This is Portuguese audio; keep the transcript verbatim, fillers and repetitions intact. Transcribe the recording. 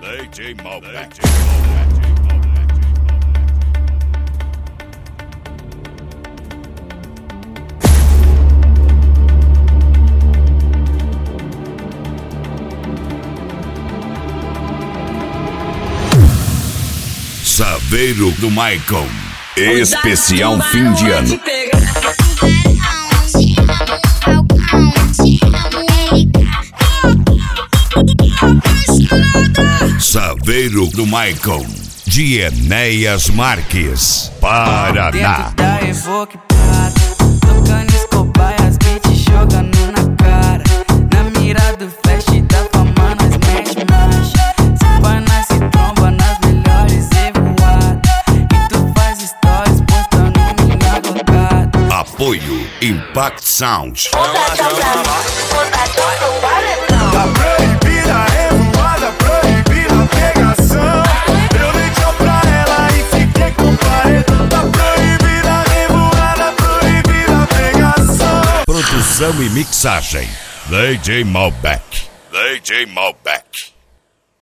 D J Malbec. Saveiro do Maicon. Especial fim de ano. Saveiro do Maicon, de Enéas Marques, Paraná. Dentro da Evoque Prata, tocando Escobar e as beats jogando na cara. Na mira do flash da fama nós mete marcha. Se pá nós se tromba nas melhores revoadas. E tu faz stories postando minha gongada. Apoio Impact Sound. Tá proibida a revoada, proibida a pegação. Eu dei tchau pra ela e fiquei com o paredão. Tá proibida a revoada, proibida a pegação. Produção e mixagem D J Malbec. D J Malbec.